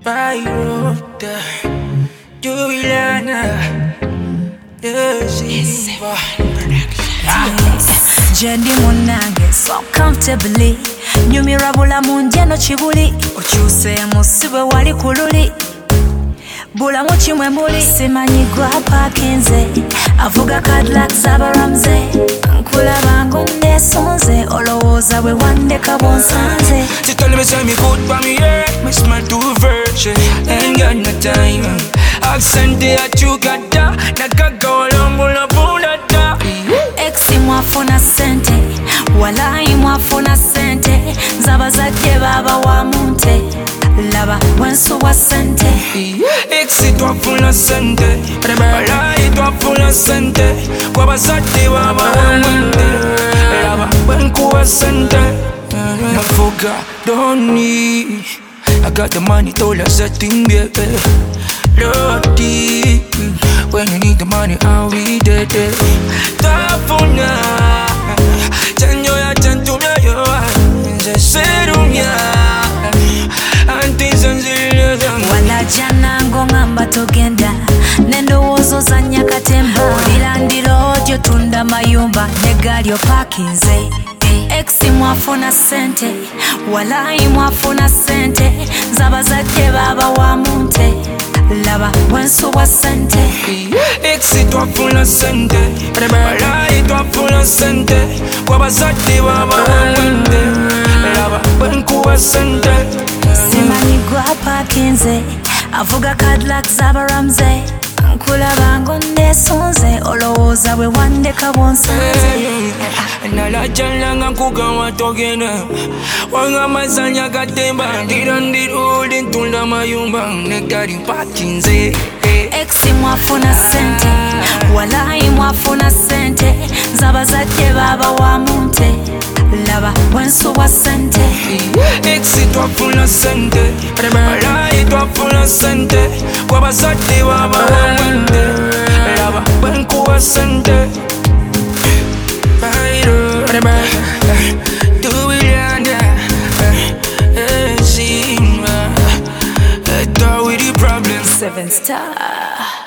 Byron, Juliana, Simba. Jendi munange so comfortably nyumira bulamu njeno kibuli okyuse musibwe wali kululi bulamu kimwe muli simanyi gwa parkinze avuga Cadillac z'abaramze nkulaba ngo ndesunze olowooza bwe wandeka bwonsanze She told me say me foot for me head, me smell too virgin. Ain't got no time. Accent at you got da, nagaga olomula bulada. Exi mwafuna sente walayi mwafuna sente nzabazadde baba wa munte laba wensuwa sente Exi twafuna sente, walayi twafuna sente kwabazadde baba wa munte laba wenkuwa sente. Nafuga don't need, I got the money, told us a thing, yeah. Lordy, when you need the money, I'll be there. Tafuna, chanjo ya chantumya yo, serumya, anti zanzile zangu. wala jana ngongamba togenda nendowoozo za nyakatemba olilandira odyo tunda mayumba negaali opakinze exi mwafuna sente walayi mwafuna sente nzabazadde baba wa munte laba wensuwa sente Exi twafuna sente, walayi twafuna sente kwabazadde baba wa munte laba wenkuwa sente. simanyi gwa parkinze avuga Cadillac z'abaramze nkulaba ngo ndesunze olowooza bwe wandeka bwonsanze nalajalanga nkugawa togenda wanga amazanya gatemba ndirandirudi ntunda mayumba negali mpakinze exi mwafuna sente walayi mwafuna sente nzabazadde baba wa munte laba wensuwa sente Exi twafuna sente, walayi twafuna sente kwabazadde baba wa munte laba wenkuwa sente. Seven Star.